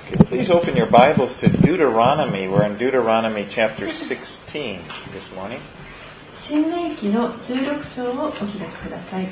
Okay, please open your Bibles to Deuteronomy. We're in Deuteronomy chapter 16 this morning. 申命記の16章をお開きください。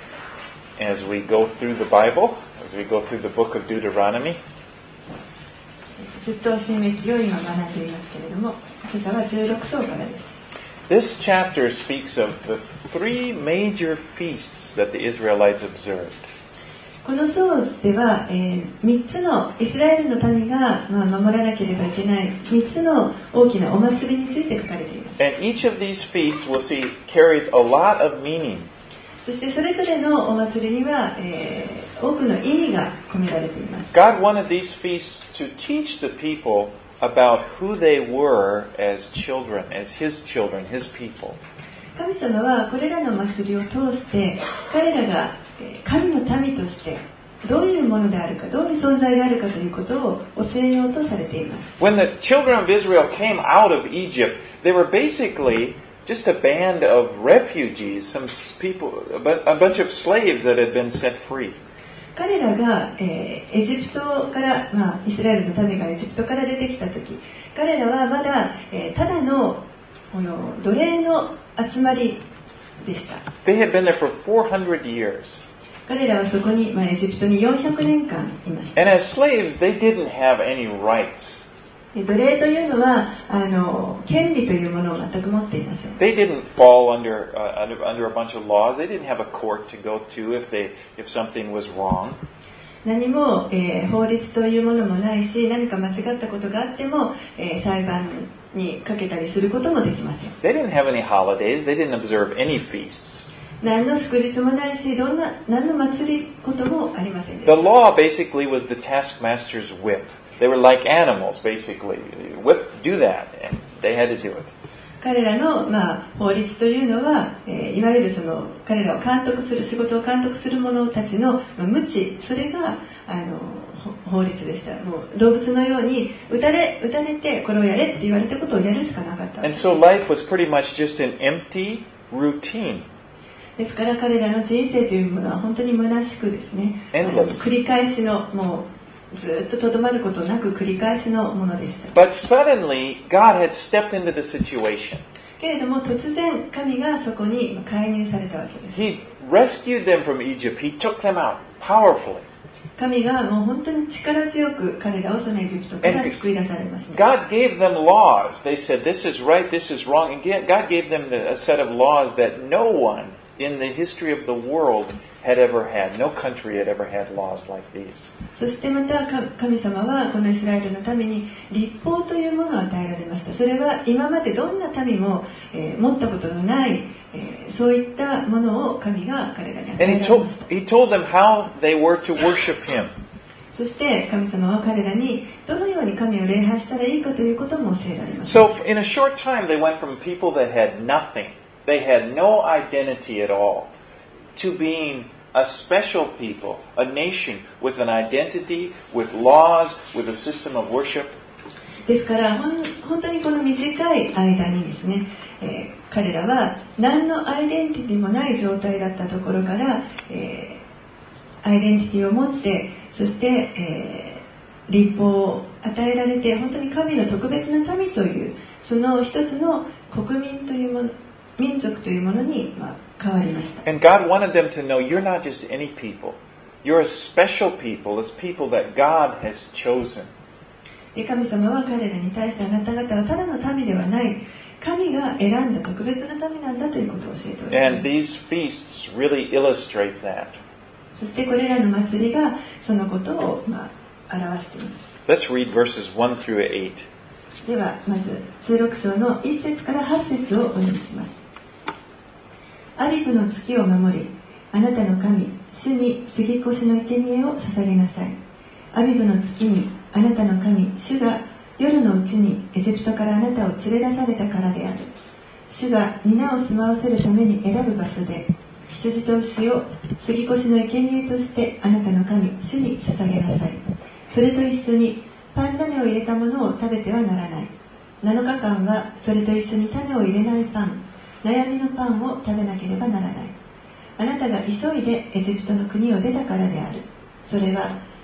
As we go through the Bible, as we go through the book of Deuteronomy, ずっと申命記を今学んでいますけれども、今朝は16章からです。 this chapter speaks of the three major feasts that the Israelites observed. この章では、3つのイスラエルの民が、守らなければいけない3つの大きなお祭りについて書かれています。 And each of these feasts, we'll see, carries a lot of meaning. そしてそれぞれのお祭りには、多くの意味が込められています。 God wanted these feasts to teach the people about who they were as children, as His children, His people. 神様はこれらの祭りを通して彼らが神の民としてどういうものであるか、どういう存在であるかということを教えようとされています。 When the children of Israel came out of Egypt, they were basically just a band of refugees, some people, a bunch of slaves that had been set free. 彼らが、エジプトから、イスラエルの民がエジプトから出てきたとき、彼らはまだ、ただの、奴隷の集まりでした。 They had been there for 400 years. 彼らはそこに、エジプトに400年間いました。 And as slaves, they didn't have any rights. 奴隷というのは権利というものを全く持っていません。 They didn't fall under a bunch of laws. They didn't have a court to go to if something was wrong. 何も、法律というものもないし、何か間違ったことがあっても、裁判にかけたりすることもできません。 They didn't have any holidays. They didn't observe any feasts. 何の祝日もないし、何の祭りこともありませんで The した。 law basically was the taskmaster's whip. They were like animals, basically. Whip, do that, and they had to do it. 彼らの、法律というのは、いわゆるその彼らを監督する仕事を監督する者たちの無知、それが法律でした。もう動物のように打たれてこれをやれって言われたことをやるしかなかった。 And so life was pretty much just an empty routine. ですから彼らの人生というものは本当に虚しくですね、繰り返しのもうずっととどまることなく繰り返しのものでした。 But suddenly, God had stepped into the situation. けれども突然神がそこに介入されたわけです。 He rescued them from Egypt. He took them out powerfully. 神がもう本当に力強く彼らをそのエジプトから救い出されました。 God gave them laws. They said, this is right, this is wrong. And God gave them a set of laws that no one in the history of the world had ever had. No country had ever had laws like these. そしてまた神様はこのイスラエルのために律法というものを与えられました。それは今までどんな民も、持ったことのない、そういったものを神が彼らに与えられました。 And he told them how they were to worship Him. そして神様は彼らにどのように神を礼拝したらいいかということも教えられました。 So in a short time, they went from people that had nothing, they had no identity at all, to being a special people, a nation with an identity, with laws, with a system of worship. ですから本当にこの短い間にですね、彼らは何のアイデンティティもない状態だったところから、アイデンティティを持ってそして、律法を与えられて本当に神の特別な民というその一つの国民というもの民族というものに、変わりました。 And God wanted them to know you're not just any people. You're a special people. It's people that God has chosen. 神様は彼らに対してあなた方はただの民ではない神が選んだ特別な民なんだということを教えております。 And these feasts really illustrate that. そしてこれらの祭りがそのことを、表しています。 Let's read verses 1 through 8. ではまず16章の1節から8節をお読みします。アビブの月を守り、あなたの神、主に杉越の生贄を捧げなさい。アビブの月に、あなたの神、主が夜のうちにエジプトからあなたを連れ出されたからである。主が皆を住まわせるために選ぶ場所で、羊と牛を杉越の生贄としてあなたの神、主に捧げなさい。それと一緒にパン種を入れたものを食べてはならない。7日間はそれと一緒に種を入れないパン、悩みのパンを食べなければならない。あなたが急いでエジプトの国を出たからである。それは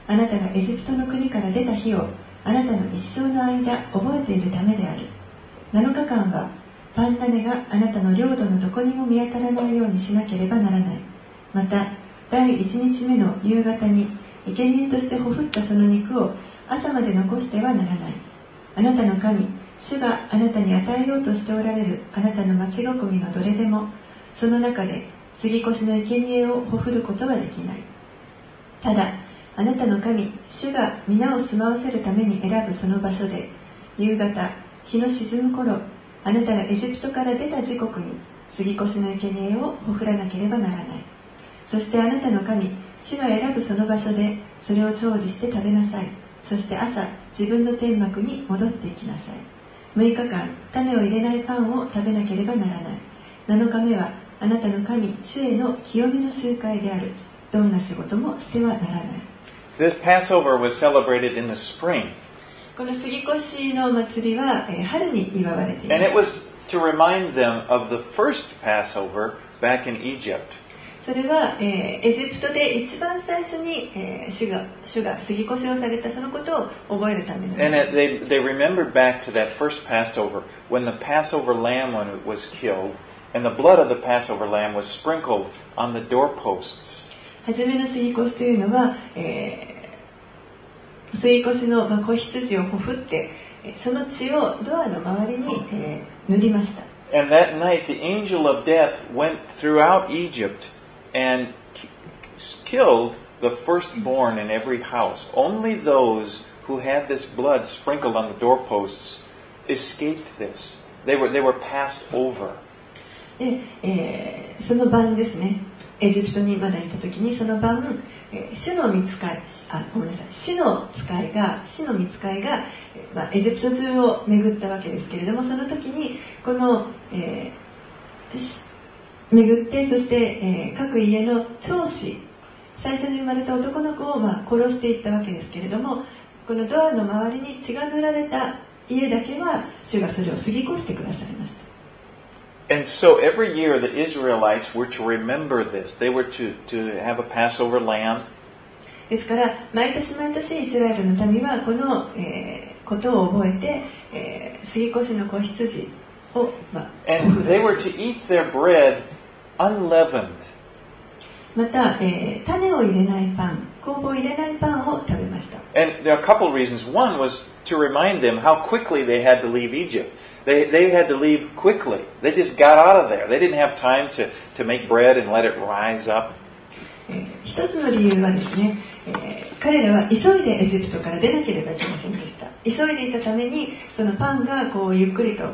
あなたがエジプトの国から出た日をあなたの一生の間覚えているためである。7日間はパン種があなたの領土のどこにも見当たらないようにしなければならない。また第1日目の夕方に生贄としてほふったその肉を朝まで残してはならない。あなたの神主があなたに与えようとしておられるあなたの町囲みのどれでもその中で杉越の生贄をほふることはできない。ただあなたの神主が皆を住まわせるために選ぶその場所で夕方日の沈む頃あなたがエジプトから出た時刻に杉越の生贄をほふらなければならない。そしてあなたの神主が選ぶその場所でそれを調理して食べなさい。そして朝自分の天幕に戻っていきなさい。6日間種を入れないパンを食べなければならない。7日目はあなたの神主への清めの集会である。どんな仕事もしてはならない。 This Passover was celebrated in the spring. この杉越の祭りは春に祝われています。 And it was to remind them of the first Passover back in Egypt. それは、エジプトで一番最初に、主が杉越をされたそのことを覚えるためなんです。 And they remembered back to that first Passover when the Passover lamb was killed and the blood of the Passover lamb was sprinkled on the doorposts. 初めの杉越というのは、杉越の子羊をほふってその血をドアの周りに、塗りました。 And that night the angel of death went throughout Egypt and killed the firstborn in every house. Only those who had this blood sprinkled on the doorposts escaped this. They were passed over. で、その晩ですね、エジプトにまだいた時にその晩、主の御使いが、エジプト中を巡ったわけですけれども、その時にこの、巡ってそして、各家の長子最初に生まれた男の子を、殺していったわけですけれども、このドアの周りに血が塗られた家だけは主がそれを過ぎ越してくださいました。 And so every year the Israelites were to remember this. They were to have a Passover lamb. ですから毎年イスラエルの民はこの、ことを覚えて、杉越の子羊を、 And they were to eat their bread unleavened. また、種を入れないパン、酵母を入れないパンを食べました。 And there are a couple of reasons. One was to remind them how quickly they had to leave Egypt. They had to leave quickly. They just got out of there. They didn't have time to make bread and let it rise up. 一つの理由はですね、彼らは急いでエジプトから出なければいけませんでした。急いでいたためにそのパンがこうゆっくりと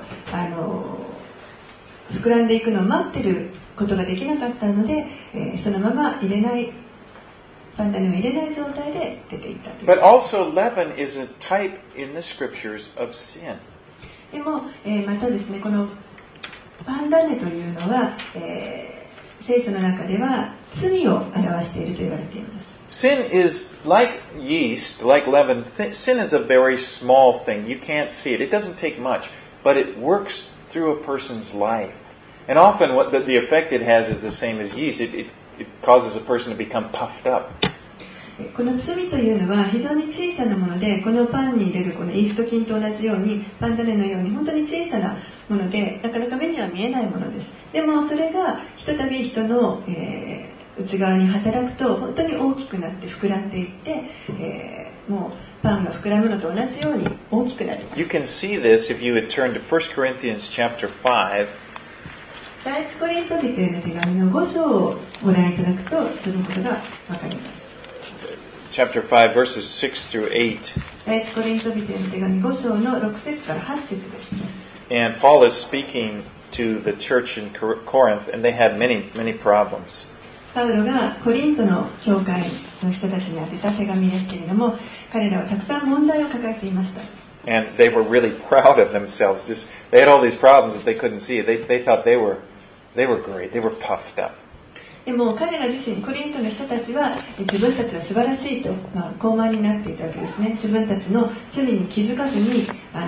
膨らんでいくのを待ってることができなかったので、そのままパン種を入れない状態で出ていったという。 But also leaven is a type in the scriptures of sin. でも、またですね、このパン種というのは、聖書の中では罪を表していると言われています。 Sin is like yeast, like leaven. Sin is a very small thing. You can't see it. It doesn't take much, but it works through a person's life. And often what the effect it has is the same as yeast. It causes a person to become puffed up. この罪というのは非常に小さなもので、このパンに入れるこのイースト菌と同じように、パン種のように本当に小さなもので、なかなか目には見えないものです。でもそれがひとたび人の、内側に働くと本当に大きくなって膨らんでいって、もうパンが膨らむのと同じように大きくなります。 You can see this if you would turn to 1 Corinthians chapter 5. 第一コリント人への手紙の5章をご覧いただくとそのことがわかります。 Chapter 5 verses 6 through 8. 第一コリント人への手紙5章の6節から8節です。 And Paul is speaking to the church in Corinth, and they had many problems. パウロがコリントの教会の人たちに宛てた手紙ですけれども、彼らはたくさん問題を抱えていました。 And they were really proud of themselves. They had all these problems that they couldn't see. They thought they were great. They were puffed up. でも彼ら自身、コリントの人たちは自分たちは素晴らしいと、高慢になっていたわけですね。自分たちの罪に気づかずに、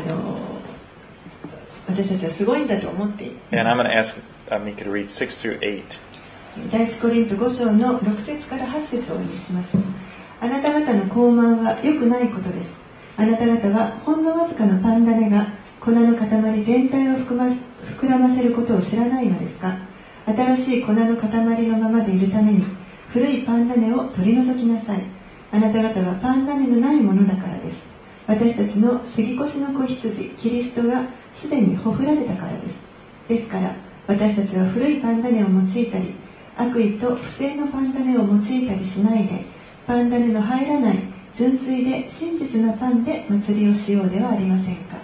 私たちはすごいんだと思っている。 And I'm going to ask Mika to read 6 through 8. 第一コリント5章の6節から8節をお読みします。 あなた方の傲慢は良くないことです。あなた方はほんのわずかのパン種が粉の塊全体を膨らませることを知らないのですか。新しい粉の塊のままでいるために古いパン種を取り除きなさい。あなた方はパン種のないものだからです。私たちの杉越の子羊キリストがすでにほふられたからです。ですから私たちは古いパン種を用いたり悪意と不正のパン種を用いたりしないで、パン種の入らない純粋で真実なパンで祭りをしようではありませんか。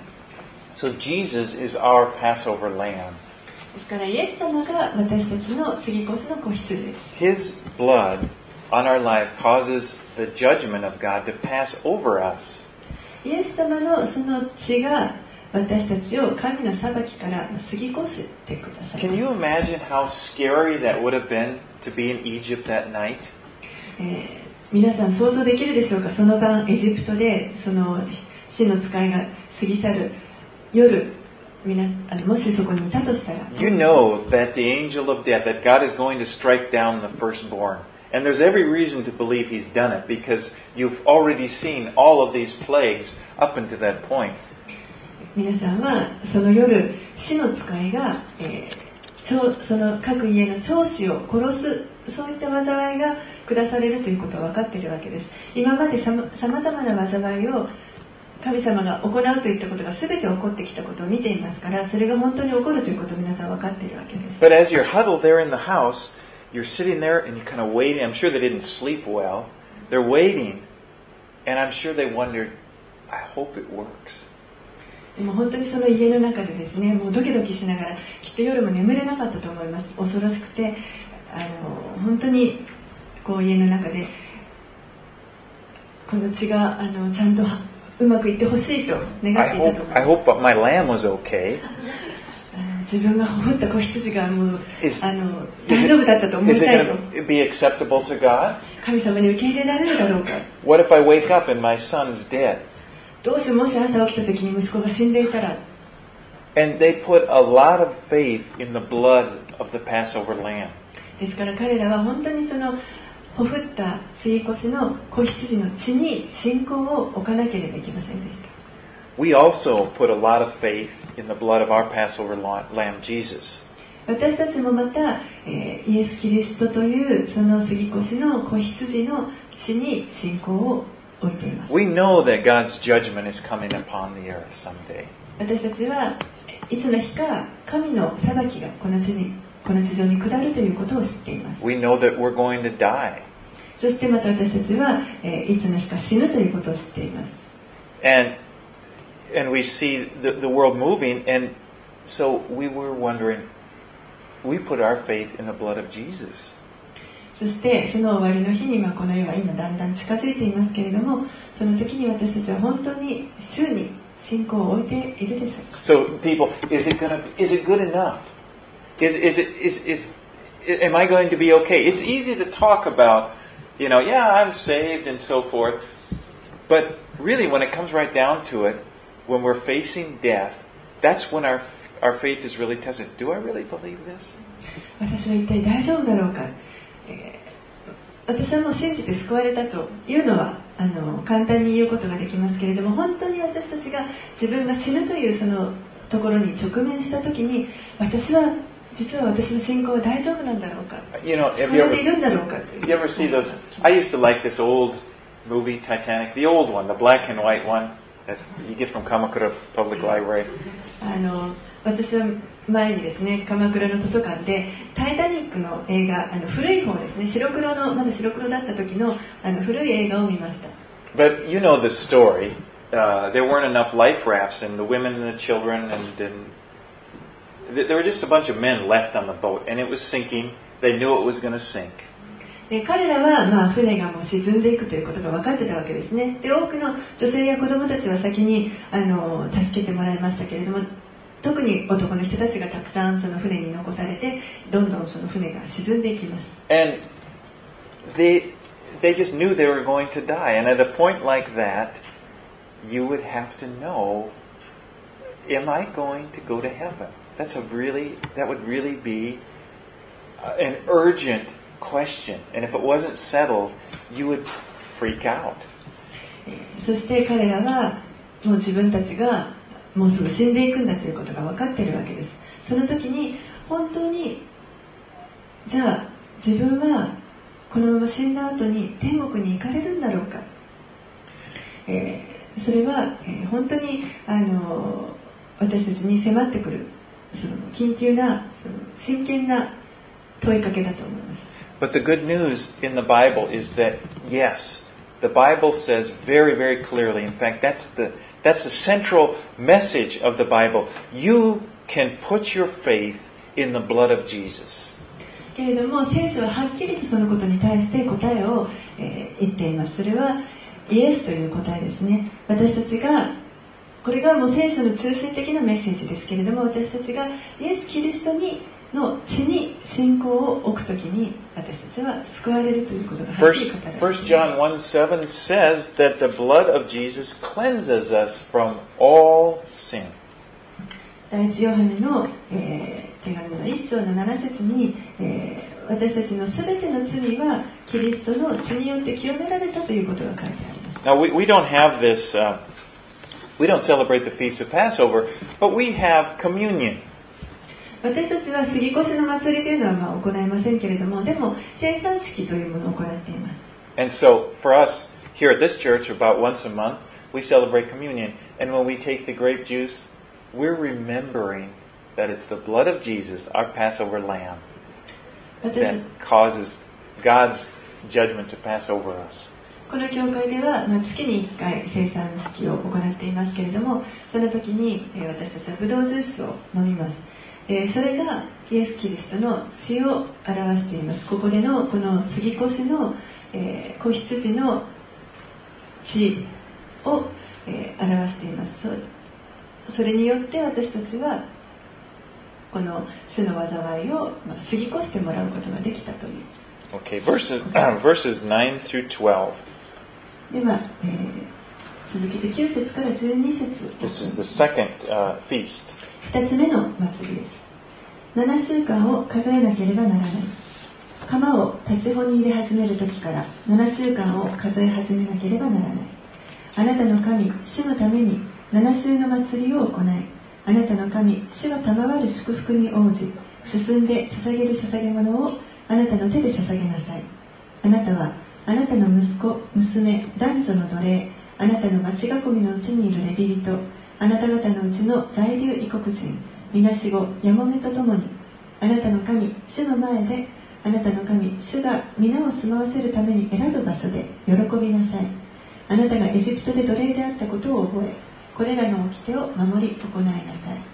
So Jesus is our Passover lamb. ですからイエス様が私たちの杉越の子羊です。 His blood on our life causes the judgment of God to pass over us. イエス様のその血が私たちを神の裁きから過ぎ越してください。 Can you imagine how scary that would have been to be in Egypt that night? 皆さん想像できるでしょうか。その晩エジプトでその死の使いが過ぎ去る夜、もしそこにいたとしたら You know that the angel of death, that God is going to strike down the firstborn. And there's every reason to believe he's done it because you've already seen all of these plagues up until that point. 皆さんはその夜死の使いが、その各家の長子を殺す、そういった災いが下されるということは分かっているわけです。今までさまざまな災いを神様が行うといったことが全て起こってきたことを見ていますから、それが本当に起こるということを皆さん分かっているわけです。 But as you're huddled there in the house, you're sitting there and you're kind of waiting. I'm sure they didn't sleep well. They're waiting, and I'm sure they wondered, I hope it works. でも本当にその家の中でですね、もうドキドキしながら、きっと夜も眠れなかったと思います。恐ろしくて、本当にこう家の中でこの血がちゃんとうまくいってほしいと願っていたと思います。 I hope my lamb was okay. 自分がほふった子羊がもう大丈夫だったと思いたいと。 Is it going to be acceptable to God? 神様に受け入れられるだろうか。 What if I wake up and my son's dead? どうしてもし朝起きた時に息子が死んでいたら。 And they put a lot of faith in the blood of the Passover lamb. ですから彼らは本当にそのほふった杉越の子羊の血に信仰を置かなければいけませんでした。 We also put a lot of faith in the blood of our Passover lamb, Jesus. 私たちもまた、イエス・キリストというその杉越の子羊の血に信仰を置いています。 We know that God's judgment is coming upon the earth someday. 私たちはいつの日か神の裁きがこの地上に下るということを知っています。 We know that we're going to die. そしてまた私たちは、いつの日か死ぬということを知っています。 And we see the world moving, and so we were wondering, we put our faith in the blood of Jesus. そしてその終わりの日に、この世は今だんだん近づいていますけれども、その時に私たちは本当に主に信仰を置いているでしょうか。 So people, is it good enough? Am I going to be okay? It's easy to talk about, yeah, I'm saved and so forth. But really, when it comes right down to it, when we're facing death, that's when our faith is really tested. Do I really believe this? 私は一体大丈夫だろうか。私はもう信じて救われたというのは簡単に言うことができますけれども、本当に私たちが自分が死ぬというそのところに直面した時に、実は私の信仰は大丈夫なんだろうか、救われているんだろうか。 You ever see those? I used to like this old movie, Titanic, the old one, the black and white one that you get from Kamakura Public Library. 私は前にですね、鎌倉の図書館でタイタニックの映画、古い方ですね、まだ白黒だった時の古い映画を見ました。 But you know the story. There weren't enough life rafts, and the women and the children, and there were just a bunch of men left on the boat, and it was sinking. They knew it was going to sink. 彼らは船がもう沈んでいくということが分かってたわけですね。で、多くの女性や子供たちは先に助けてもらいましたけれども、特に男の人たちがたくさんその船に残されて、どんどんその船が沈んでいきます。 And they just knew they were going to die. And at a point like that, you would have to know, am I going to go to heaven? That would really be an urgent question. And if it wasn't settled, you would freak out. そして彼らはもう自分たちがもうすぐ死んでいくんだということが分かっているわけです。その時に本当にじゃあ自分はこのまま死んだ後に天国に行かれるんだろうか、それは、本当に私たちに迫ってくるその緊急なその真剣な問いかけだと思います。 But the good news in the Bible is that yes, the Bible says very, very clearly, in fact, that's the central message of the Bible. You can put your faith in the blood of Jesus. けれども聖書ははっきりとそのことに対して答えを、言っています。それはイエスという答えですね。私たちがこれがもう聖書の中心的なメッセージですけれども、私たちがイエス・キリストの血に信仰を置くときに私たちは救われるということがはっきり語られています。 1 John 1:7 says that the blood of Jesus cleanses us from all sin. 第一ヨハネの、手紙の1章の7節に、私たちのすべての罪はキリストの血によって清められたということが書いてあります。 Now we don't have this, we don't celebrate the Feast of Passover, but we have communion. 私たちは杉越の祭りというのは行いませんけれども、でも聖餐式というものを行っています。 And so for us here at this church, about once a month, we celebrate communion. And when we take the grape juice, we're remembering that it's the blood of Jesus, our Passover lamb, that causes God's judgment to pass over us. この教会では、月に1回聖餐式を行っていますけれども、その時に私たちはブドウジュースを飲みます。それがイエス・キリストの血を表しています。ここでのこの杉越の、子羊の血を、表しています。それによって私たちはこの主の災いを、過ぎ越してもらうことができたという。 Okay, verses 9 through 12. では、続けて9節から12節。 This is the second feast. 2つ目の祭りです。7週間を数えなければならない。釜を立ち穂に入れ始める時から7週間を数え始めなければならない。あなたの神主のために7週の祭りを行い、あなたの神主が賜る祝福に応じ、進んで捧げる捧げ物をあなたの手で捧げなさい。あなたはあなたの息子、娘、男女の奴隷、あなたの町囲みのうちにいるレビ人、あなた方のうちの在留異国人、みなしご、やもめとともに、あなたの神主の前で、あなたの神主が皆を住まわせるために選ぶ場所で喜びなさい。あなたがエジプトで奴隷であったことを覚え、これらの掟を守り行いなさい。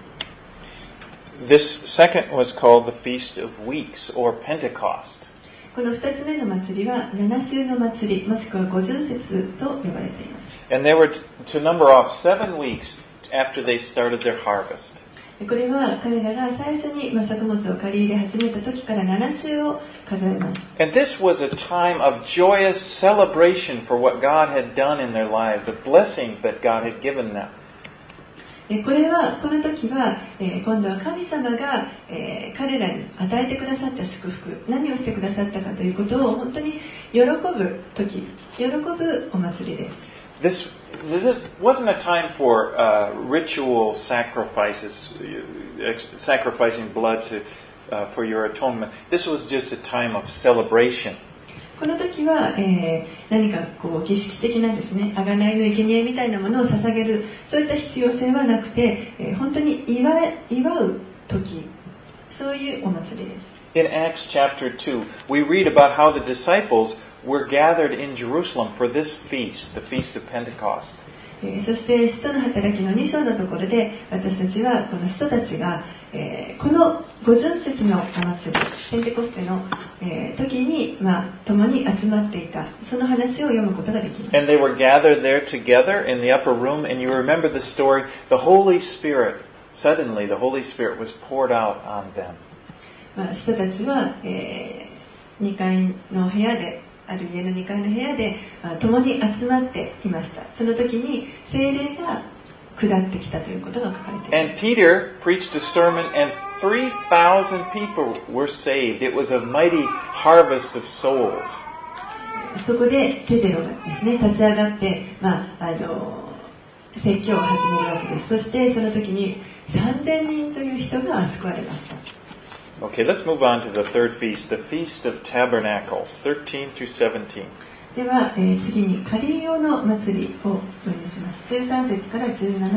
This second was called the Feast of Weeks or Pentecost. この2つ目の祭りは7週の祭りもしくは50節と呼ばれています。 And they were to number off 7 weeks after they started their harvest. これは彼らが最初に作物を借り入れ始めた時から7週を数えます。 And this was a time of joyous celebration for what God had done in their lives, the blessings that God had given them. この時は、今度は神様が、彼らに与えてくださった祝福、何をしてくださったかということを本当に喜ぶ時、喜ぶお祭りです。 This wasn't a time for ritual sacrifices, sacrificing blood for your atonement. This was just a time of celebration. この時は、何か儀式的なですね、贖いの生贄みたいなものを捧げる、そういった必要性はなくて、本当に祝う時、そういうお祭りです。 In Acts chapter 2, we read about how the disciples were gathered in Jerusalem for this feast, the Feast of Pentecost. そして使徒の働きの2章のところで私たちはこの使徒たちが、この50節のお祭りペンテコステの、時に、共に集まっていたその話を読むことができます。 And they were gathered there together in the upper room, and you remember the story, the Holy Spirit, suddenly the Holy Spirit was poured out on them. 使徒たちは、2階の部屋である家の2階の部屋で共に集まっていました。その時に聖霊が下ってきたということが書かれています。 And Peter preached a sermon and 3,000 people were saved. It was a mighty harvest of souls. そこでペテロがですね立ち上がって、説教を始めるわけです。そしてその時に3000人という人が救われました。 Okay, let's move on to the third feast, the Feast of Tabernacles, 13 through 17. では、次にカリーオの祭りをお読みします。13節から17節です。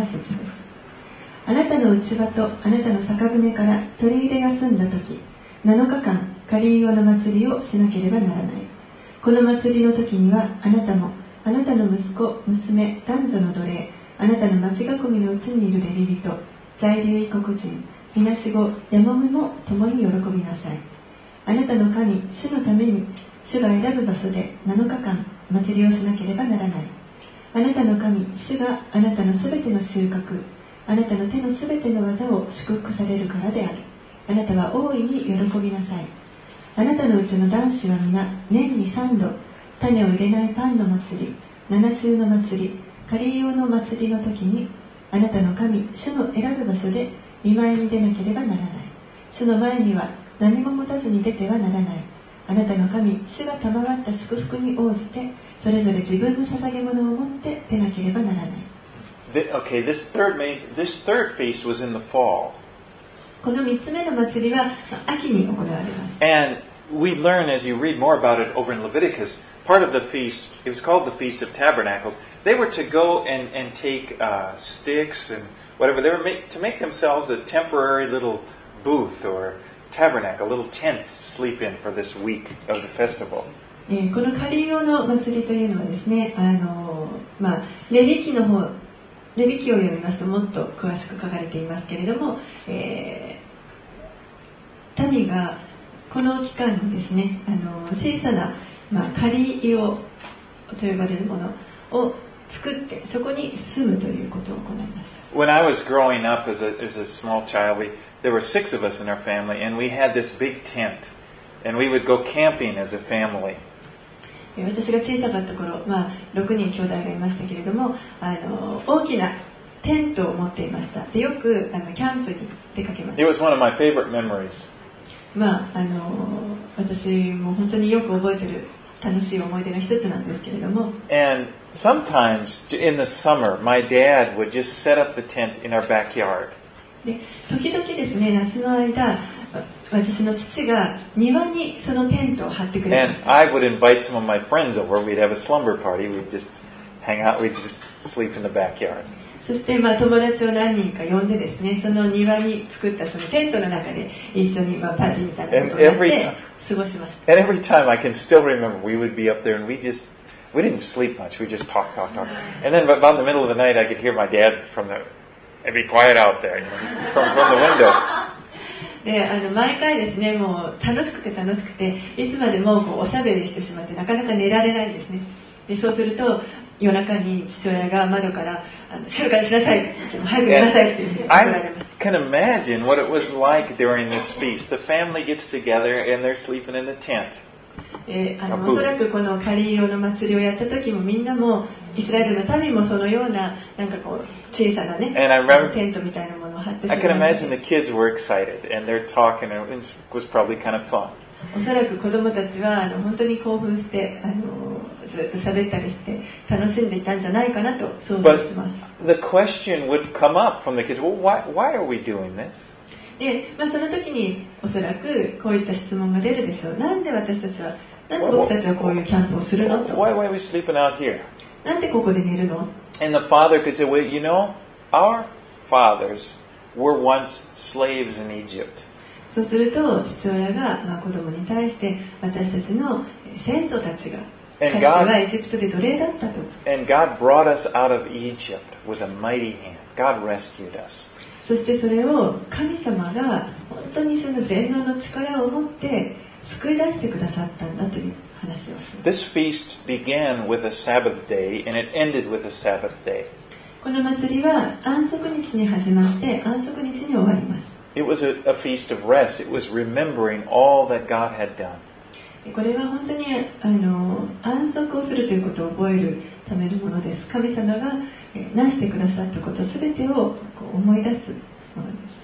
あなたの内場とあなたの酒舟から取り入れが済んだ時、7日間カリーオの祭りをしなければならない。この祭りの時にはあなたもあなたの息子、娘、男女の奴隷、あなたの町囲みのうちにいるレビ人、在留異国人、みなしご、やもめも共に喜びなさい。あなたの神、主のために主が選ぶ場所で7日間祭りをしなければならない。あなたの神、主があなたのすべての収穫、あなたの手のすべての技を祝福されるからである。あなたは大いに喜びなさい。あなたのうちの男子は皆年に3度種を入れないパンの祭り、7週の祭り、カリーオの祭りの時にあなたの神、主の選ぶ場所で見舞いに出なければならない。主の前には何も持たずに出てはならない。あなたの神、主が賜った祝福に応じてそれぞれ自分の捧げ物を持って出なければならない。 Okay, this third feast was in the fall. この3つ目の祭りは秋に行われます。 And we learn as you read more about it over in Leviticus, part of the feast, it was called the Feast of Tabernacles. They were to go and take sticks and whatever. They were to make themselves a temporary little booth or tabernacle, a little tent to sleep in for this week of the festival. このカリーオの祭りというのはですね、レビ記を読みますともっと詳しく書かれていますけれども、民がこの期間にですね、小さな、カリーオと呼ばれるものを作ってそこに住むということを行いました。 When I was growing up as a small child, there were 6 of us in our family, and we had this big tent, and we would go camping as a family. 私が小さかった頃、6人兄弟がいましたけれども、大きなテントを持っていました。でよくキャンプに出かけました。 It was one of my favorite memories. 私も本当によく覚えている楽しい思い出の一つなんですけれども。 And sometimes in the summer, my dad would just set up the tent in our backyard. で時々ですね、夏の間、私の父が庭にそのテントを張ってくれました。 And I would invite some of my friends over. We'd have a slumber party. We'd just hang out. We'd just sleep in the backyard. そして友達を何人か呼んでですね、その庭に作ったそのテントの中で一緒にパーティーみたいなことをやって過ごしました。 And every time I can still remember, we would be up there and we didn't sleep much. We just talk. And then about in the middle of the night, I could hear my dad and be quiet out there, from the window. で毎回ですね、もう楽しくていつまでもおしゃべりしてしまってなかなか寝られないんですね。でそうすると夜中に父親が窓から静かにしなさい、早く寝なさいって怒られます。 I can imagine what it was like during this feast. The family gets together and they're sleeping in a tent. おそらくこのカリーオの祭りをやった時もみんなもイスラエルの民もそのような小さなねテントみたいなものを張ってしまいました。 I can imagine the kids were excited and they're talking and it was probably kind of fun. おそらく子供たちは本当に興奮してずっと喋ったりして楽しんでいたんじゃないかなと想像します。 But the question would come up from the kids, well, why are we doing this? で、その時におそらくこういった質問が出るでしょう。なんで僕たちはこういうキャンプをするのと。 Why are we sleeping out here? なんでここで寝るの？ And the father could say, well, our fathers were once slaves in Egypt. そうすると父親が子供に対して私たちの先祖たちがかつてはエジプトで奴隷だったと。 And God brought us out of Egypt with a mighty hand. God rescued us. そしてそれを神様が本当にその全能の力を持って救い出してくださったんだという話をします。 This feast began with a Sabbath day and it ended with a Sabbath day. この祭りは安息日に始まって安息日に終わります。 It was a feast of rest. It was remembering all that God had done. これは本当に安息をするということを覚えるためのものです。神様がなしてくださったことすべてを思い出すものです。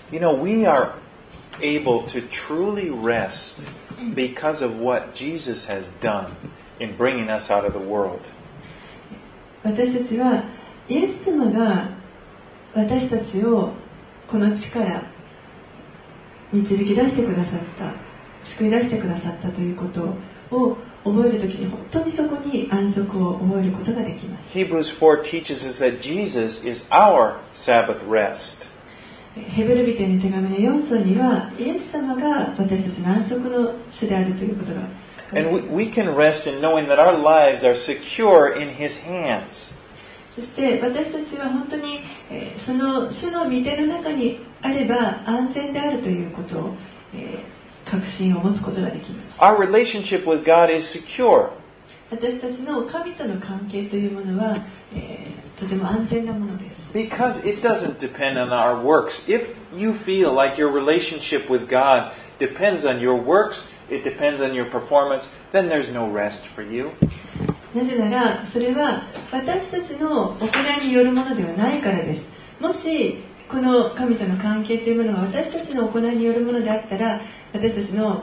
We are able to truly rest because of what Jesus has done in bringing us out of the world. 私たちはイエス様が私たちをこの地から導き出してくださった、救い出してくださったということを覚えるときに本当にそこに安息を覚えることができます。 Hebrews 4 teaches us that Jesus is our Sabbath rest. ヘブル人への手紙の4章にはイエス様が私たちの安息の主であるということが書かれています。 And we can rest in knowing that our lives are secure in His hands. そして私たちは本当にその主の御手の中にあれば安全であるということを確信を持つことができます。 Our relationship with God is secure. 私たちの神との関係というものは、とても安全なものです。 Because it doesn't depend on our works. If you feel like your relationship with God depends on your works, it depends on your performance, then there's no rest for you. なぜならそれは私たちの行いによるものではないからです。もしこの神との関係というものが私たちの行いによるものであったら、私たちの、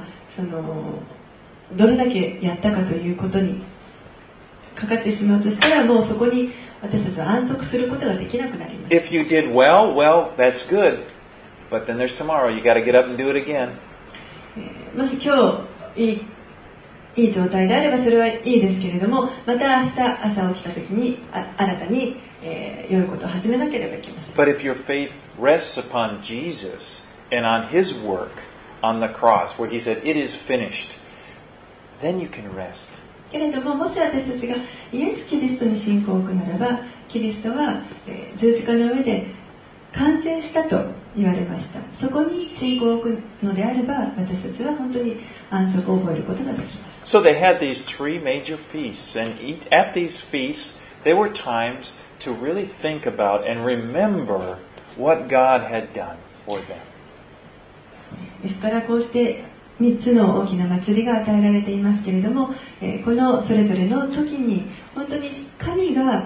どれだけやったかということにかかってしまうとしたら、もうそこに私たちは安息することができなくなります。 If you did well, well, that's good. But then there's tomorrow. You got to get up and do it again. もし今日いい状態であればそれはいいですけれども、また明日朝起きた時に新たに、良いことを始めなければいけません。 But if your faith rests upon Jesus and on His work on the cross, where He said, "It is finished," then you can rest. けれども、もし私たちがイエス・キリストに信仰を置くならば、キリストは、十字架の上で完成したと言われました。そこに信仰を置くのであれば、私たちは本当に安息を覚えることができます。 So they had these three major feasts, and at these feasts, there were times to really think about and remember what God had done for them. ですからこうして3つの大きな祭りが与えられていますけれども、このそれぞれの時に本当に神が、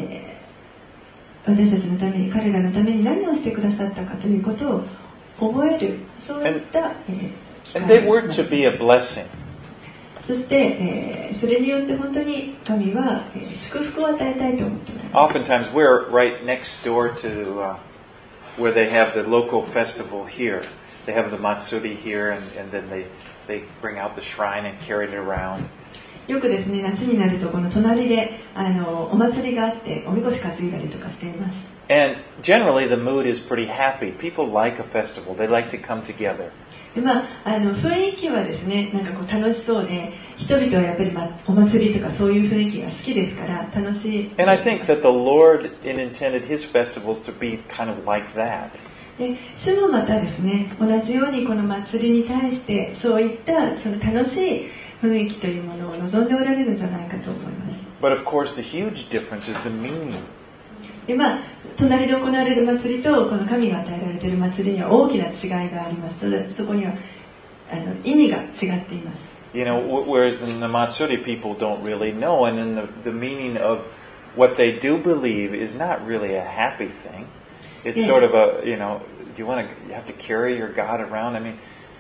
私たちのために、彼らのために何をしてくださったかということを覚える、そういった、 And they were to be a blessing. そして、それによって本当に神は、祝福を与えたいと思っておられます。 Oftentimes we're right next door to where they have the local festival here. They have the Matsuri here, and then they bring out the shrine and carry it around. よくですね、夏になるとこの隣でお祭りがあっておみこし担いだりとかしています。 And generally the mood is pretty happy. People like a festival. They like to come together. で雰囲気はですね、なんかこう楽しそうで、人々はやっぱり、お祭りとかそういう雰囲気が好きですから楽しい。 And I think that the Lord intended His festivals to be kind of like that. で主もまたですね、同じようにこの祭りに対してそういったその楽しい雰囲気というものを望んでおられるんじゃないかと思います。 But of course the huge difference is the meaning. で隣で行われる祭りとこの神が与えられている祭りには大きな違いがあります。そこには意味が違っています。 You know, whereas in the Matsuri people don't really know, and then the meaning of what they do believe is not really a happy thing. It's sort of a, you have to carry your God around. I mean,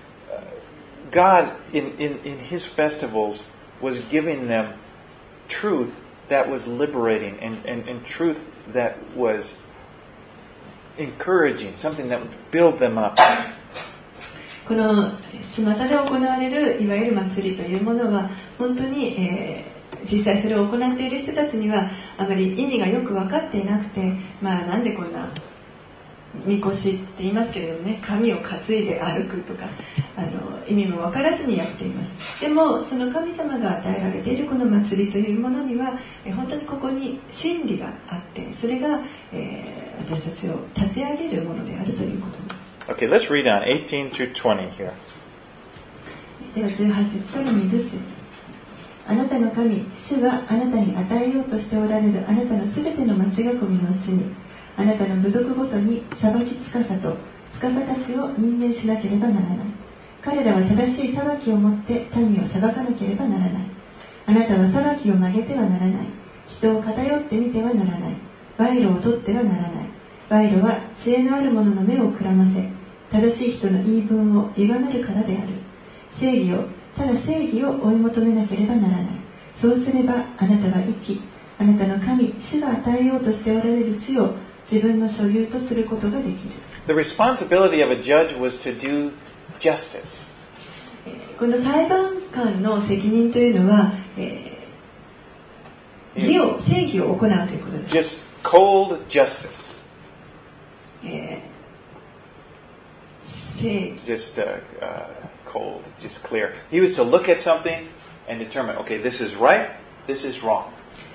God in His festivals was giving them truth that was liberating and truth that was encouraging, something that would build them up. この巷で行われるいわゆる祭りというものは本当に、実際それを行っている人たちにはあまり意味がよく分かっていなくて、なんでこんなみこしって言いますけれどもね、紙を担いで歩くとか意味も分からずにやっています。でもその神様が与えられているこの祭りというものには本当にここに真理があって、それが、私たちを立て上げるものであるということです。 Okay, let's read on 18 through 20 here. では18節から20節。あなたの神、主はあなたに与えようとしておられるあなたのすべての町囲みのうちに、あなたの部族ごとに裁き司と司たちを任命しなければならない。彼らは正しい裁きをもって民を裁かなければならない。あなたは裁きを曲げてはならない。人を偏ってみてはならない。賄賂を取ってはならない。賄賂は知恵のある者の目をくらませ、正しい人の言い分を歪めるからである。ただ正義を追い求めなければならない。 そうすればあなたは生き、あなたの神、主が与えようとしておられる地を自分の所有とすることができる。 The responsibility of a judge was to do justice. この裁判官の責任というのは、正義を行うということです。 Just cold justice. Just cold, just clear. He was to look at something and determine, okay, this is right, this is wrong.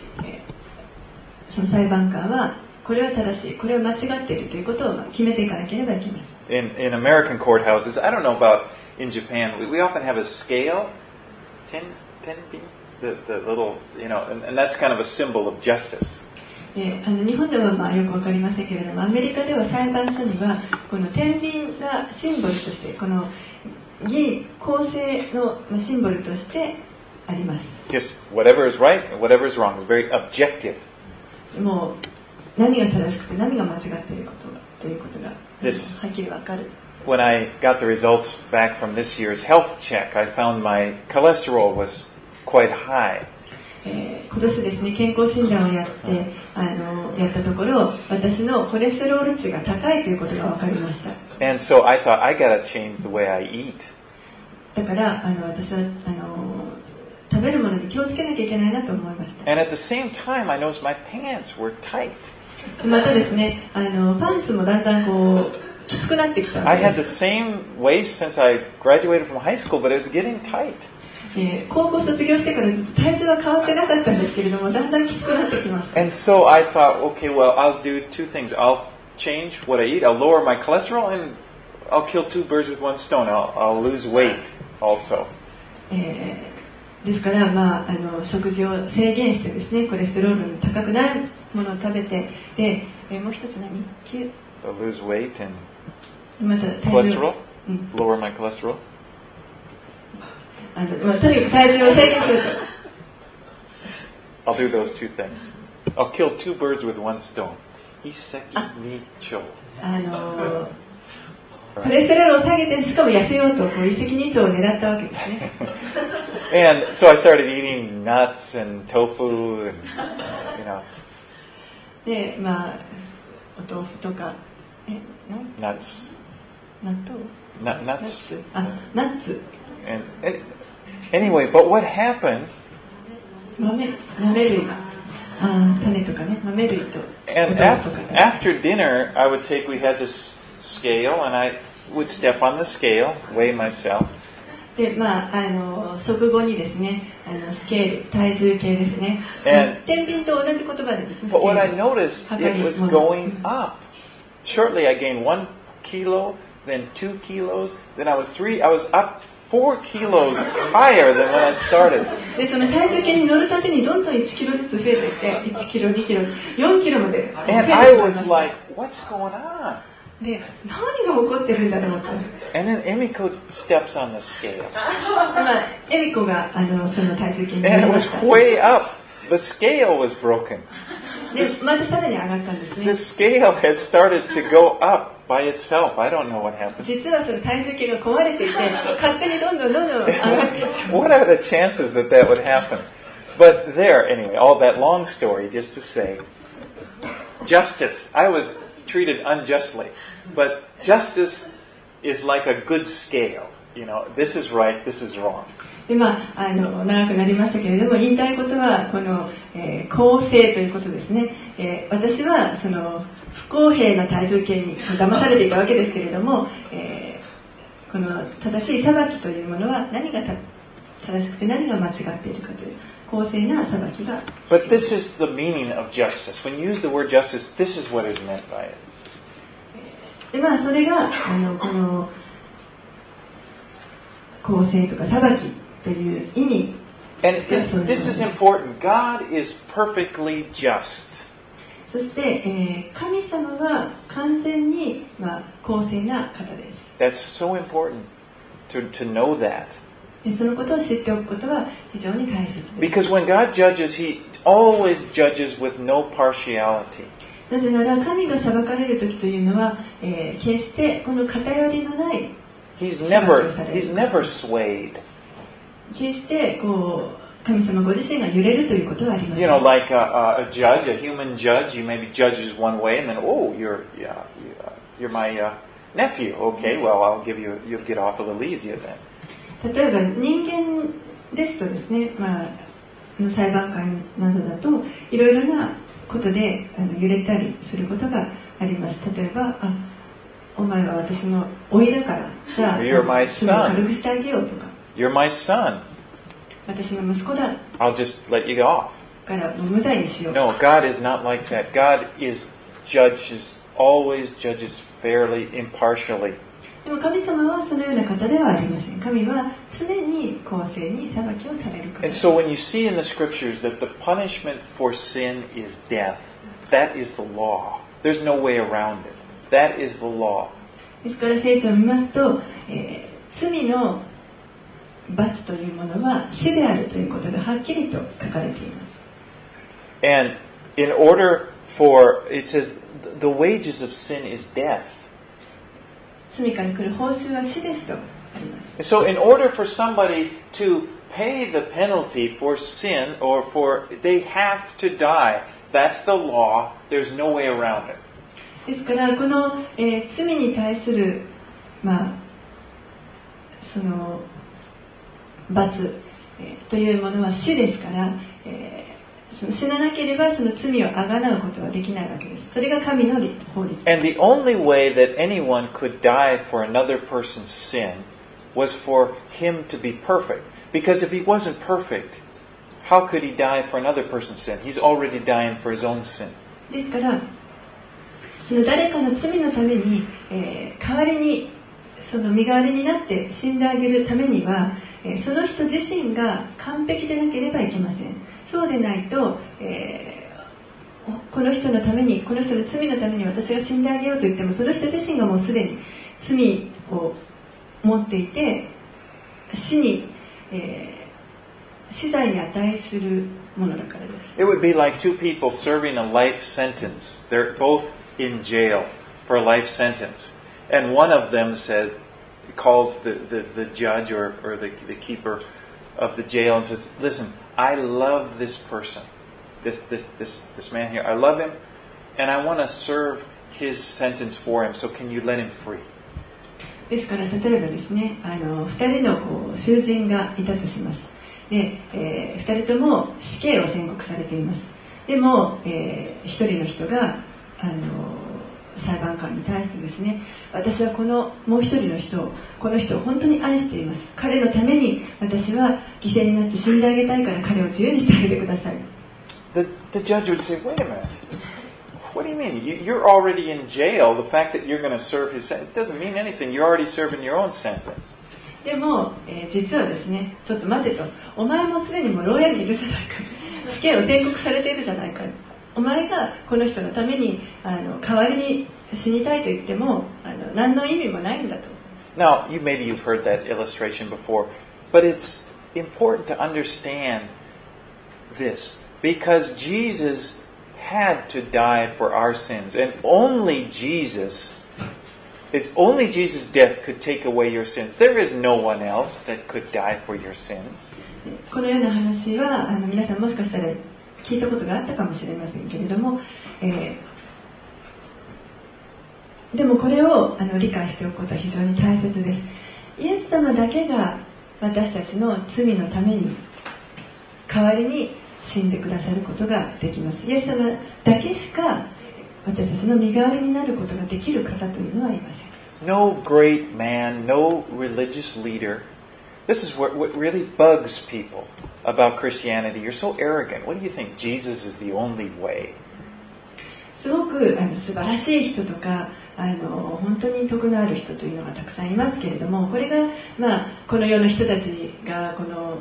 その裁判官はこれは正しい、これは間違っているということを決めていかなければいけません。 In American courthouses, I don't know about in Japan, we often have a scale, tenpin, the little, and that's kind of a symbol of justice. 日本ではよくわかりませんけれども、アメリカでは裁判所にはこの天秤がシンボルとして、この義公正のシンボルとしてあります。 Just whatever is right and whatever is wrong. Very objective. もう何が正しくて何が間違っていることがということがはっきりわかる。 When I got the results back from this year's health check, I found my cholesterol was quite high. 今年ですね、健康診断をやったところ、私のコレステロール値が高いということが分かりました。 And so I thought I gotta change the way I eat. だから私は食べるものに気をつけなきゃいけないなと思いました。 And at the same time, I noticed my pants were tight. またですね、パンツもだんだんこうきつくなってきた。 I had the same waist since I graduated from high school, but it was getting tight. 高校卒業してからずっと体重は変わってなかったんですけれども、だんだんきつくなってきました。 And so I thought, okay, well, I'll do two things. I'll change what I eat. I'll lower my cholesterol, and I'll kill two birds with one stone. I'll lose weight also. ですから、食事を制限してですね、コレステロールの高くないものを食べて、で、もう一つ何 ？I'll lose weight and また cholesterol. Lower my cholesterol. とにかく体重を制限すると。 I'll do those two things. I'll kill two birds with one stone. 一石二鳥。 コレステロールを下げて、しかも痩せようと一石二鳥を狙ったわけですね。 And so I started eating nuts and tofu and, で、お豆腐とか、 nuts. 納豆？ nuts. ナッツ。 And anyway, but what happened? 豆類。種とかね、豆類と。 And after dinner, we had this scale, and I would step on the scale, weigh myself. で、食後にですね、スケール、体重計ですね。天秤と同じ言葉でですね。 But what I noticed, it was going up. Shortly, I gained 1 kilo, then 2 kilos, then I was up 4 kilos higher than when I started. で、その体重計に乗るたびにどんどん1キロずつ増えていって、1キロ、2キロ、4キロまで増えてしまいました。 And I was like, what's going on? で、何が起こってるんだろうと。 And then Emiko steps on the scale. エミコがその体重計に乗 And り it ま was した。 way up. The scale was broken. で、またさらに上がったんですね。 The scale had started to go up by itself. I don't know what happened. 実はその体重計が壊れていて、勝手にどんどん上がっていっちゃう。 What are the chances that would happen? But there, anyway, all that long story just to say, justice. I was treated unjustly, but justice is like a good scale. This is right, this is wrong. で長くなりましたけれども、言いたいことはこの、公正ということですね。私はその不公平な体重計に騙されていたわけですけれども、この正しい裁きというものは何が正しくて何が間違っているかという公正な裁きが。 But this is the meaning of justice. When you use the word justice, this is what is meant by it. でそれがこの公正とか裁きという意味。 And this is important. God is perfectly just. そして、神様は完全に、公正な方です。 That's so important to know that. そのことを知っておくことは非常に大切です。 Because when God judges, He always judges with no partiality. なぜなら神が裁かれる時というのは、決してこの偏りのない。 He's never swayed. 決して神様ご自身が揺れるということはありません。 You know, like a judge, a human judge, you maybe judges one way, and then, oh, you're my nephew. Okay, well, you'll get off a little easier then. 例えば人間ですとですね、裁判官などだといろいろなことで揺れたりすることがあります。例えば、お前は私の甥いだから、じゃあ罪を軽くしてあげようとか。 You're my son. 私の息子だ。 I'll just let you off. から無罪にしよう。 No, God is not like that. God always judges fairly, impartially. でも神様はそのような方ではありません。神は常に公正に裁きをされる方。 And so when you see in the scriptures that the punishment for sin is death, that is the law. There's no way around it. That is the law. ですから聖書を見ますと、罪の罰というものは死であるということがはっきりと書かれています。 And in order for, it says, the wages of sin is death. 罪から来る報酬は死ですとあります。 So in order for somebody to pay the penalty for sin or they have to die. That's the law. There's no way around it. ですからこの、罪に対するその罰、というものは死ですから、その死ななければその罪をあがなうことはできないわけです。それが神の法律。 And the only way that anyone could die for another person's sin was for him to be perfect. Because if he wasn't perfect, how could he die for another person's sin? He's already dying for his own sin. ですからその誰かの罪のために、代わりにその身代わりになって死んであげるためには、その人自身が完璧でなければいけません。そうでないと、この人のために、この人の罪のために私が死んであげようと言っても、その人自身がもうすでに罪を持っていて、死罪に値するものだからです。 It would be like two people serving a life sentence. They're both in jail for a life sentence. And one of them calls the judge or the keeper of the jail and says, listen, I love this person, this man here. I love him, and I want to serve his sentence for him. So can you let him free? ですから例えばですね、2人の囚人がいたとします。で、2人とも死刑を宣告されています。でも、1人の人が裁判官に対してですね、私はもう一人の人、この人を本当に愛しています。彼のために私は犠牲になって死んであげたいから彼を自由にしてあげてください。 The judge would say, wait a minute. What do you mean? You're already in jail. The fact that you're going to serve his sentence doesn't mean anything. You're already serving your own sentence. でも、実はですね、ちょっと待てと。お前もすでにもう牢屋にいるじゃないか。死刑を宣告されているじゃないか。お前がこの人のために代わりに死にたいと言っても何の意味もないんだと。 Now, maybe you've heard that illustration before, but it's important to understand this because Jesus had to die for our sins, and only Jesus' death could take away your sins. There is no one else that could die for your sins. このような話は皆さんもしかしたら聞いたことがあったかもしれませんけれども、でもこれを理解しておくことは非常に大切です。イエス様だけが私たちの罪のために代わりに死んでくださることができます。イエス様だけしか私たちの身代わりになることができる方というのはいません。 No great man, no religious leader. This is what really bugs people about Christianity. You're so arrogant. What do you think? Jesus is the only way. すごく素晴らしい人とか本当に徳のある人というのがたくさんいますけれども、これが、この世の人たちがこの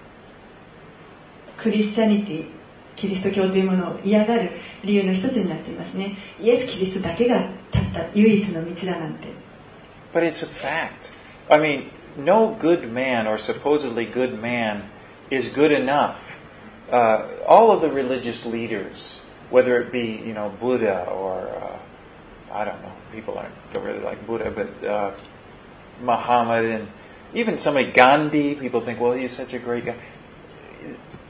クリスチャニティ、キリスト教というものを嫌がる理由の一つになっていますね。イエス・キリストだけがたった唯一の道だなんて。 But it's a fact. I mean, no good man or supposedly good man is good enough. All of the religious leaders, whether it be, Buddha or I don't know, people don't really like Buddha, but Muhammad and even somebody Gandhi, people think, well, he's such a great guy.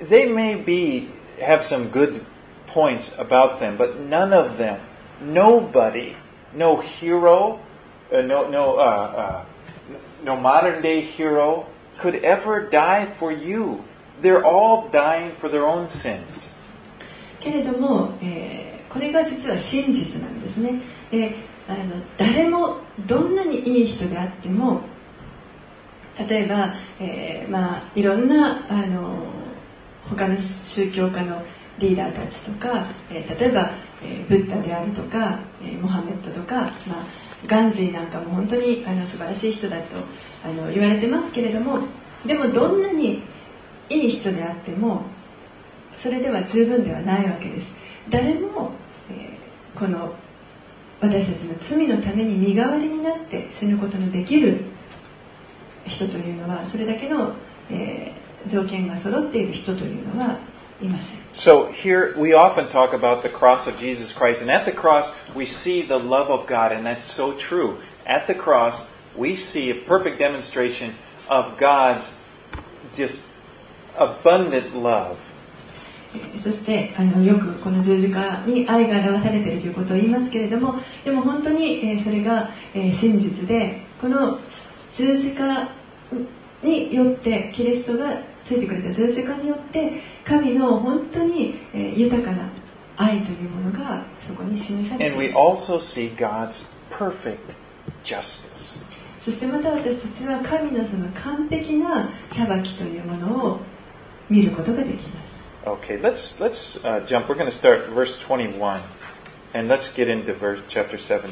they may have some good points about them, but none of them, nobody, no hero, no modern day hero could ever die for you. They're all dying for their own sins. けれども、これが実は真実なんですね。誰もどんなにいい人であっても、例えば、いろんな他の宗教家のリーダーたちとか、例えば、ブッダであるとか、モハメッドとか、ガンジーなんかも本当に素晴らしい人だと言われてますけれども、でもどんなにいい人であってもそれでは十分ではないわけです。誰も、この私たちの罪のために身代わりになって死ぬことのできる人というのは、それだけの、条件が揃っている人というのはいません。 So here we often talk about the cross of Jesus Christ, and at the cross we see the love of God, and that's so true. At the cross we see a perfect demonstration of God's just abundant love. そしてよくこの十字架に愛が表されているということを言いますけれども、でも本当にそれが真実で、この十字架によってキリストがついてくれた十字架によって神の本当に豊かな愛というものがそこに示されている。 And we also see God's perfect justice. そしてまた私たちは神のその完璧な裁きというものを見ることができます。 Okay, let's jump. We're going to start verse 21, and let's get into chapter 17.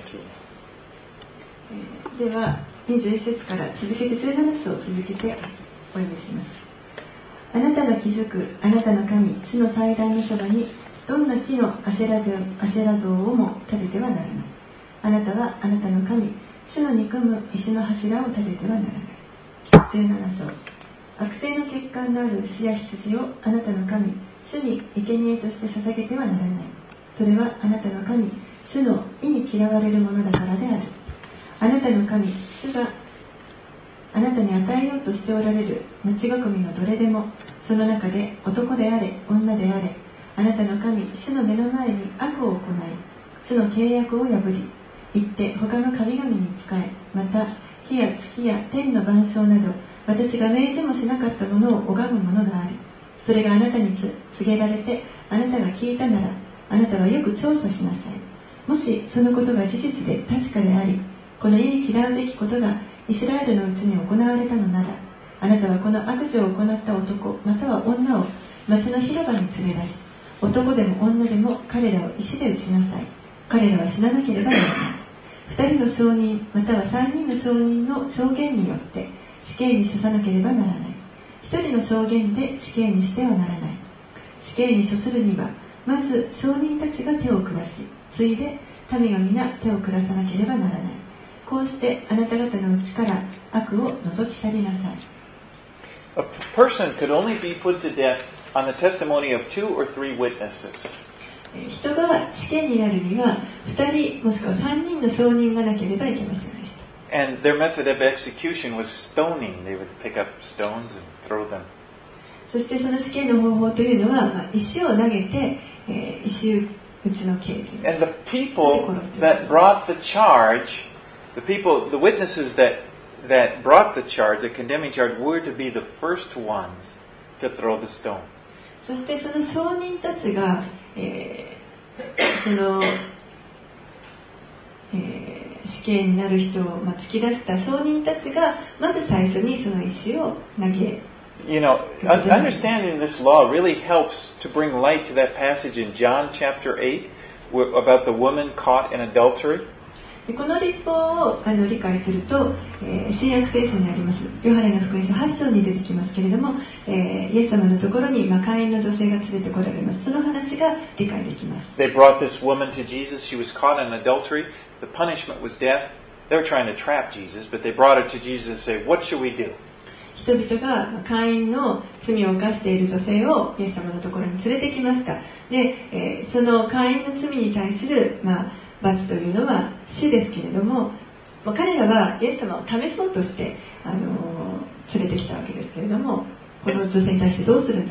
では21節から続けて17章を続けてお読みします。あなたが築くあなたの神主の祭壇のそばにどんな木のアシェラ像をも立ててはならない。あなたはあなたの神主の憎む石の柱を立ててはならない。17章、悪性の血管のある牛や羊をあなたの神主に生贄として捧げてはならない。それはあなたの神主の意に嫌われるものだからである。あなたの神主があなたに与えようとしておられる町囲みのどれでも、その中で男であれ女であれ、あなたの神主の目の前に悪を行い、主の契約を破り、行って他の神々に仕え、また火や月や天の万象など私が命じもしなかったものを拝むものがあり、それがあなたに告げられてあなたが聞いたなら、あなたはよく調査しなさい。もしそのことが事実で確かであり、この意に嫌うべきことがイスラエルのうちに行われたのなら、あなたはこの悪事を行った男または女を町の広場に連れ出し、男でも女でも彼らを石で打ちなさい。彼らは死ななければならない。2人の証人または3人の証人の証言によって死刑に処さなければならない。1人の証言で死刑にしてはならない。死刑に処するにはまず証人たちが手を下し、ついで民が皆手を下さなければならない。こうしてあなた方のうちから悪を除き去りなさい。 A person could only be put to death on the testimony of 2 or 3 witnesses. 人が死刑になるには2人もしくは3人の証人がなければいけませんでした。 And their method of execution was stoning. They would pick up stones and throw them. そしてその死刑の方法というのは、石を投げて、石打ちの刑という。 And the people that brought the charge, the witnesses that brought the charge, the condemning charge, were to be the first ones to throw the stone. そしてその証人たちが、その、死刑になる人を、突き出した証人たちがまず最初にその石を投げ、 You know, understanding this law really helps to bring light to that passage in John chapter 8 about the woman caught in adultery. この律法を理解すると、新約聖書にありますヨハネの福音書8章に出てきますけれども、イエス様のところに会員の女性が連れてこられます。その話が理解できます。 They brought this woman to Jesus. She was caught in adultery. The punishment was death. They were trying to trap Jesus, but they brought her to Jesus and said, "What should we do?" 人々が会員の罪を犯している女性をイエス様のところに連れてきました。で、その会員の罪に対する、罰というのは死ですけれども、彼らはイエス様を試そうとして連れてきたわけですけれども、この女性に対してどうするんだと。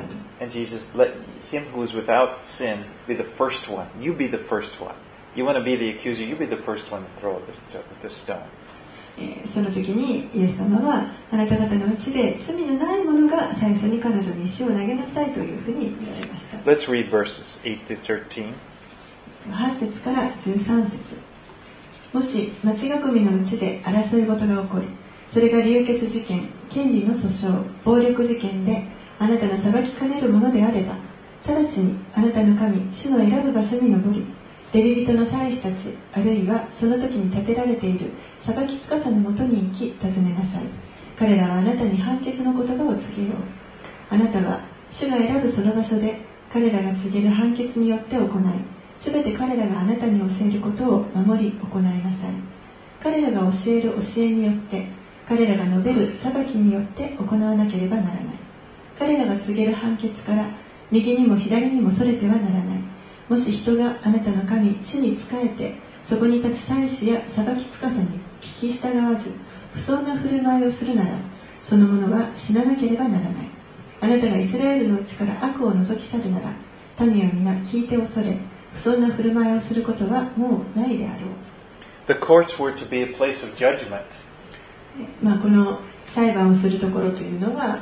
And Jesus, let him who is without sin be the first one. You be the first one. You want to be the accuser, you be the first one to throw the stone. その時にイエス様はあなた方のうちで罪のない者が最初に彼女に石を投げなさいというふうに言われました。 Let's read verses 8 to 13. 8節から13節。もし町囲みのうちで争い事が起こり、それが流血事件、権利の訴訟、暴力事件であなたの裁きかねるものであれば、直ちにあなたの神、主の選ぶ場所に登り、レビ人の祭司たち、あるいはその時に立てられている裁き司のもとに行き尋ねなさい。彼らはあなたに判決の言葉を告げよう。あなたは主が選ぶその場所で彼らが告げる判決によって行い、すべて彼らがあなたに教えることを守り行いなさい。彼らが教える教えによって、彼らが述べる裁きによって行わなければならない。彼らが告げる判決から右にも左にもそれてはならない。もし人があなたの神、主に仕えて、そこに立つ祭司や裁き司に聞き従わず、不相な振る舞いをするなら、その者は死ななければならない。あなたがイスラエルのうちから悪を除き去るなら、民は皆聞いて恐れ、不相な振る舞いをすることはもうないであろう。 The courts were to be a place of judgment. この裁判をするところというのは、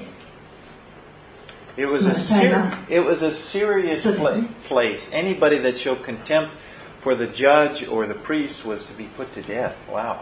It was a serious place. Anybody that showed contempt for the judge or the priest was to be put to death. Wow.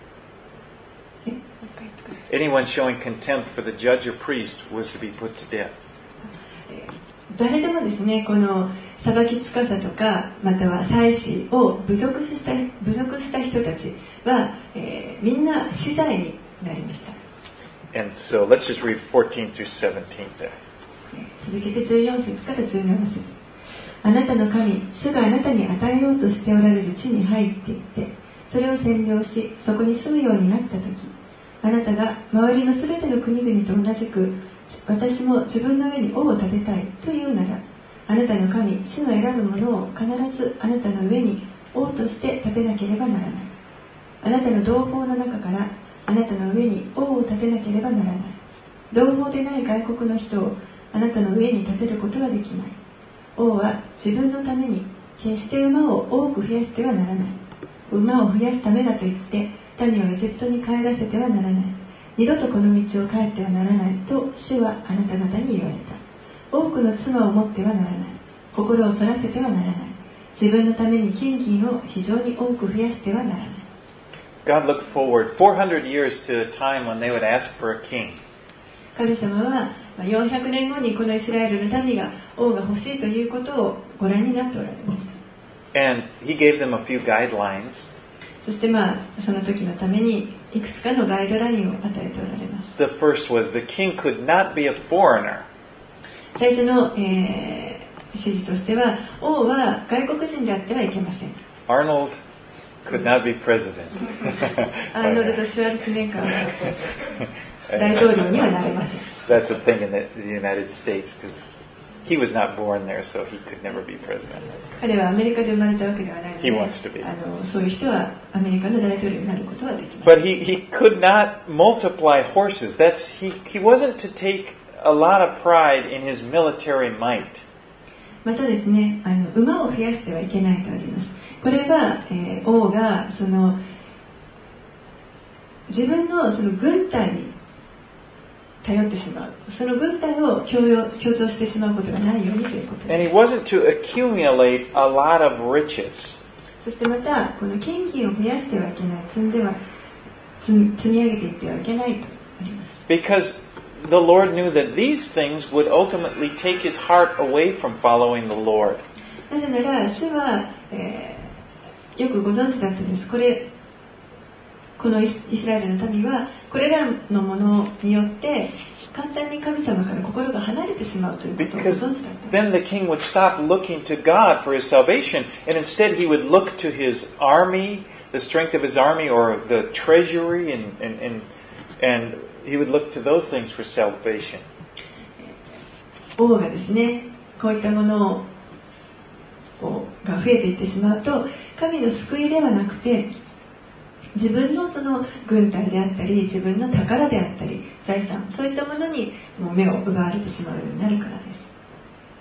Anyone showing contempt for the judge or priest was to be put to death. 誰でもですね、この裁き司とかまたは祭司を侮辱した人たちは、みんな死罪になりました。 And so let's just read 14 through 17 there. 続けて14節から17節。あなたの神、主があなたに与えようとしておられる地に入っていって、それを占領し、そこに住むようになったとき、あなたが周りのすべての国々と同じく、私も自分の上に王を立てたいというなら、あなたの神、主の選ぶ者を必ずあなたの上に王として立てなければならない。あなたの同胞の中からあなたの上に王を立てなければならない。同胞でない外国の人をあなたの上に立てることはできない。王は自分のために決して馬を多く増やしてはならない。馬を増やすためだと言って民をエジプトに帰らせてはならない。二度とこの道を帰ってはならないと主はあなた方に言われた。多くの妻を持ってはならない。心をそらせてはならない。自分のために金銀を非常に多く増やしてはならない。 God looked forward 400 years to a time when they would ask for a king. 神様は400年後にこのイスラエルの民が王が欲しいということをご覧になっておられました。 And he gave them a few guidelines. そしてその時のためにいくつかのガイドラインを与えておられます。 The first was the king could not be a foreigner. 最初の、指示としては王は外国人であってはいけません。 Arnold could not be president. アーノルド・シュワルツェネッガーは大統領にはなれません。 That's a thing in the United States because he was not born there, so he could never be president. 彼はアメリカで生まれたわけではないので、 He wants to be. そういう人はアメリカの大統領になることはできません。 But he could not multiply horses. He wasn't to take a lot of pride in his military might. またですね、馬を増やしてはいけないとあります。これは、王が自分のその軍隊に頼ってしまう、その軍隊を強調してしまうことがないようにということです。 And he wasn't to accumulate a lot of riches. そしてまたこの金銀を増やしてはいけない、積み上げていってはいけないとあります。 Because the Lord knew that these things would ultimately take his heart away from following the Lord. なぜなら主は、よくご存知だったんです。このイスラエルの民はこれらのものによって簡単に神様から心が離れてしまうということをご存知だったんです。 Then the king would stop looking to God for his salvation, and instead he would look to his army, the strength of his army, or the treasury, and he would look to those things for salvation. 王がですね、こういったものが増えていってしまうと、神の救いではなくて、自分のその軍隊であったり、自分の宝であったり、財産、そういったものにもう目を奪われてしまうようになるからです。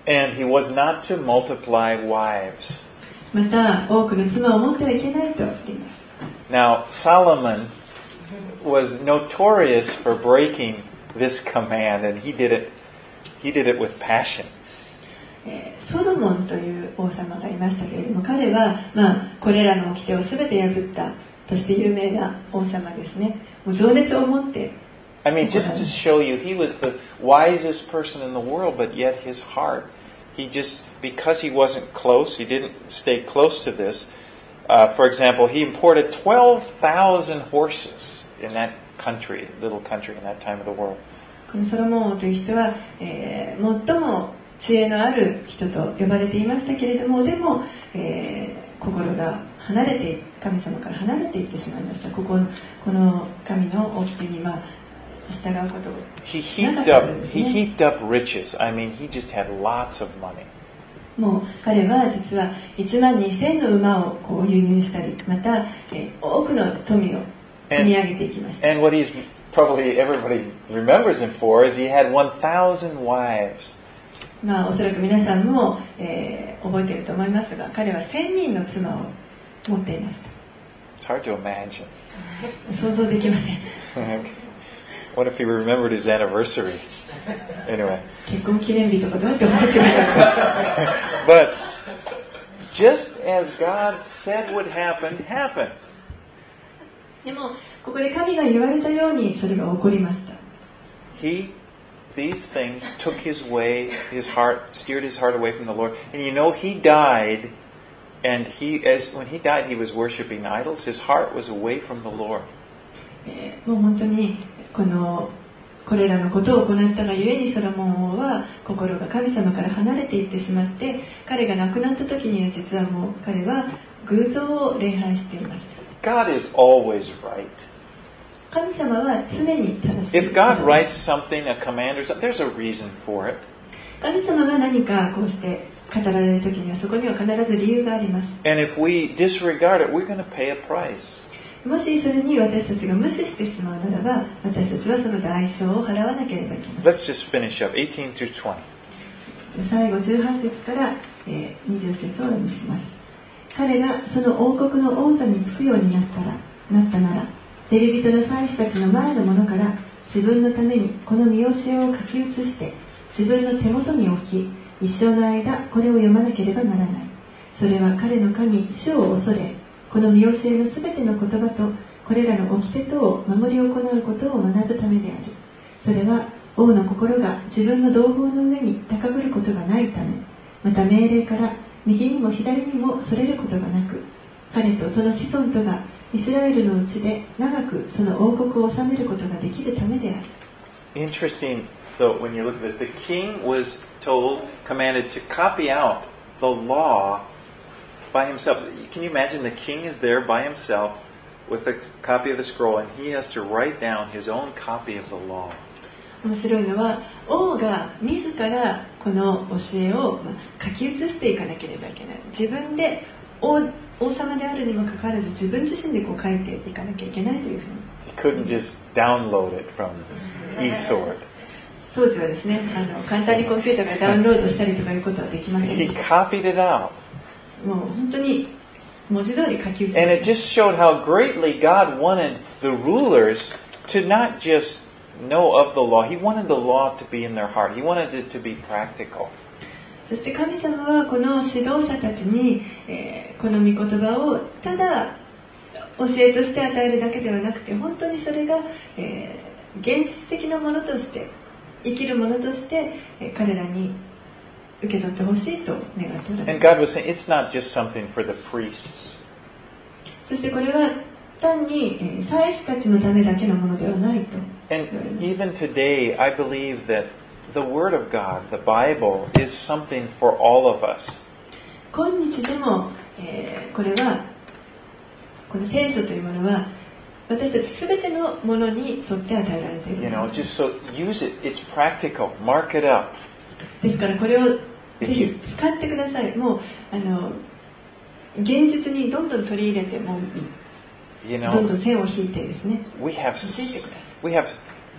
And he was not to multiply wives. また多くの妻を持ってはいけないと言います。 Now, Solomon was notorious for breaking this command, and he did it with passion. ソロモンという王様がいましたけれども、彼は、これらの掟を全て破ったとして有名な王様ですね。もう情熱を持って。 I mean, just to show you, he was the wisest person in the world, but yet his heart, because he wasn't close, he didn't stay close to this. For example, he imported 12,000 horses in that little country in that time of the world. このソロモン王という人は、最も知恵のある人と呼ばれていましたけれども、でも、心が離れて、神様から離れていってしまいました。この神の掟に従うことをしなかったんですね。 He heaped up riches. I mean, he just had lots of money. もう彼は実は12,000の馬を輸入したり、また、多くの富を積み上げていきました。 And what he's probably everybody remembers him for is he had 1,000 wives. おそらく皆さんも、覚えていると思いますが、彼は1000人の妻を持っていました。 It's hard to imagine. 想像できません。 What if he remembered his anniversary? Anyway. 結婚記念日とかどうやって覚えてるんだろう。 But just as God said would happen, happened. でもここで神が言われたようにそれが起こりました。 These things took his way, steered his heart away from the Lord. And he died, and when he died, he was worshiping idols. His heart was away from the Lord. もう本当にこれらのことを行ったがゆえにソロモン王は心が神様から離れていってしまって、彼が亡くなった時には実はもう彼は偶像を礼拝していました。 God is always right. 神様は常に正しい。 If God writes something, a command or something, there's a reason for it. 神様が何かこうして語られる時にはそこには必ず理由があります。 And if we disregard it, we're going to pay a price. もしそれに私たちが無視してしまうならば、私たちはその代償を払わなければいけません。 Let's just finish up 18 through 20. 最後18節から20節をお読みします。彼がその王国の王座につくようになったなら、レビ人の祭司たちの前のものから自分のためにこの見教えを書き写して自分の手元に置き、一生の間これを読まなければならない。それは彼の神主を恐れ、この見教えのすべての言葉とこれらの掟とを守り行うことを学ぶためである。それは王の心が自分の同胞の上に高ぶることがないため、また命令から右にも左にもそれることがなく、彼とその子孫とがイスラエルのうちで長くその王国を治めることができるためである。 Interesting, though, when you look at this, the king was commanded to copy out the law by himself. Can you imagine the king is there by himself with a copy of the scroll, and he has to write down his own copy of the law. 面白いのは、王が自らこの教えを書き写していかなければいけない。自分で王様であるにもかかわらず自分自身で書いていかなきゃいけないというふうに。 He couldn't just download it from eSword. 当時はですね、簡単にコンピューターからダウンロードしたりとかいうことはできませんでした。 He copied it out. もう本当に文字通り書き写し。 And it just showed how greatly God wanted the rulers to not just know of the law. He wanted the law to be in their heart. He wanted it to be practical. そして神様はこの指導者たちに、この御言葉をただ教えとして与えるだけではなくて、本当にそれが、現実的なものとして生きるものとして、彼らに受け取ってほしいと願っておられます。 And God was saying, it's not just something for the priests. そしてこれは単に祭司たちのためだけのものではないと。 And even today, I believe that the Word of God, the Bible, is something for all of us. 今日でも、これはこの聖書というものは私たちすべてのものにとって与えられている。 You know, just so use it. It's practical. Mark it up. ですからこれをぜひ使ってください。もう現実にどんどん取り入れて、もうどんどん線を引いてですね。 We have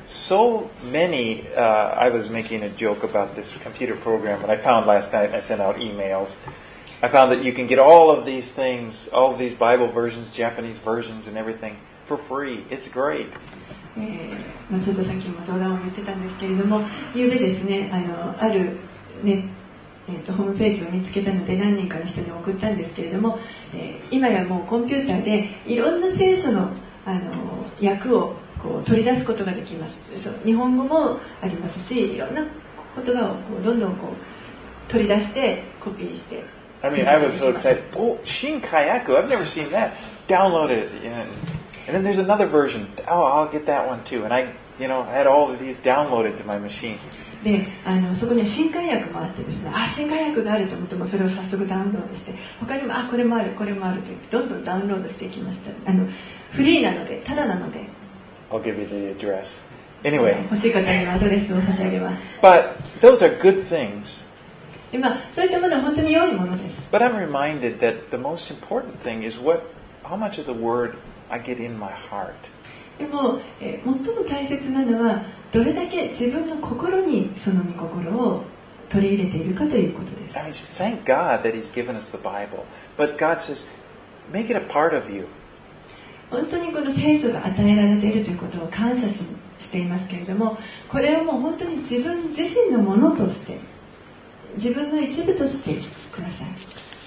so many, I was making a joke about this computer program that I found last night. I sent out emails. I found that you can get all of these things, all of these Bible versions, Japanese versions and everything for free. It's great. ちょっとさっきも冗談を言ってたんですけれども、昨夜ですね、あるね、ホームページを見つけたので何人かの人に送ったんですけれども、今やもうコンピューターでいろんな聖書の、訳をこう取り出すことができます。日本語もありますし、いろんな言葉をこうどんどんこう取り出してコピーして。 I mean, I was so excited. Oh, Shinkayaku! I've never seen that. Downloaded it, and then there's another version. Oh, I'll get that one too. And I had all of these downloaded to my machine. で、そこには新海訳もあってですね、新海訳があると思ってもそれを早速ダウンロードして、他にもこれもあるこれもあると言ってどんどんダウンロードしていきました。フリーなので、ただなので。 I'll give you the address. Anyway. 欲しい方にはアドレスを差し上げます。 But those are good things. で、そういったものは本当に良いものです。 But I'm reminded that the most important thing is how much of the word I get in my heart. でも、最も大切なのはどれだけ自分の心にその御心を取り入れているかということです。 I mean, thank God that He's given us the Bible. But God says, make it a part of you. 本当にこの聖書が与えられているということを感謝していますけれども、これをもう本当に自分自身のものとして、自分の一部としてください。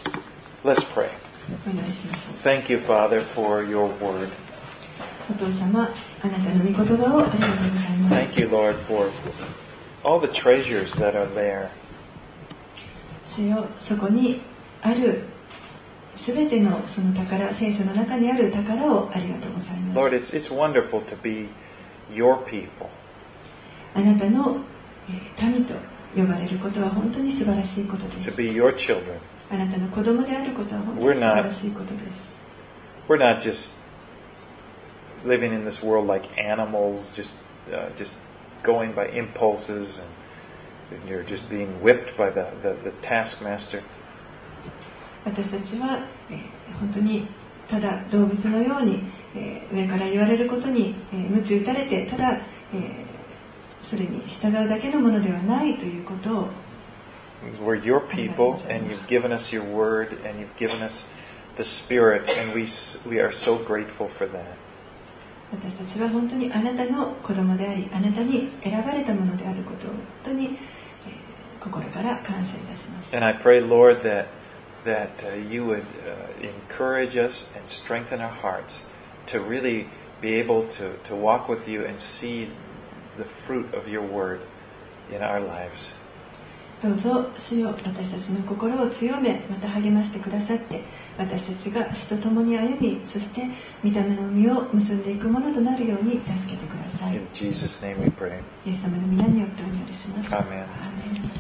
Let's pray. お願いしましょう。 Thank you, Father, for your word. お父様、あなたの御言葉をありがとうございます。 Thank you, Lord, for all the treasures that are there. 主よ、そこにあるすべてのその宝、聖書の中にある宝をありがとうございます。 Lord, it's wonderful to be your people. あなたの民と呼ばれることは本当に素晴らしいことです。 To be your children. あなたの子供であることは本当に素晴らしいことです。 We're not just living in this world like animals, just going by impulses, and you're just being whipped by the taskmaster. 私たちは、本当にただ動物のように、上から言われることに、鞭打たれてただ、それに従うだけのものではないということを We're your people, and you've given us your word, and you've given us the Spirit, and we are so grateful for that. 私たちは本当にあなたの子供であり、あなたに選ばれたものであることを本当に、心から感謝いたします。 And I pray, Lord, that you would encourage us and strengthen our hearts to really be able to walk with you and see the fruit of your word in our lives. どうぞ主よ、私たちの心を強め、また励ましてくださって、私たちが主と共に歩み、そして御霊の実を結んでいくものとなるように助けてください。 In Jesus' name we pray. イエス様の皆によってお祈りします。 Amen.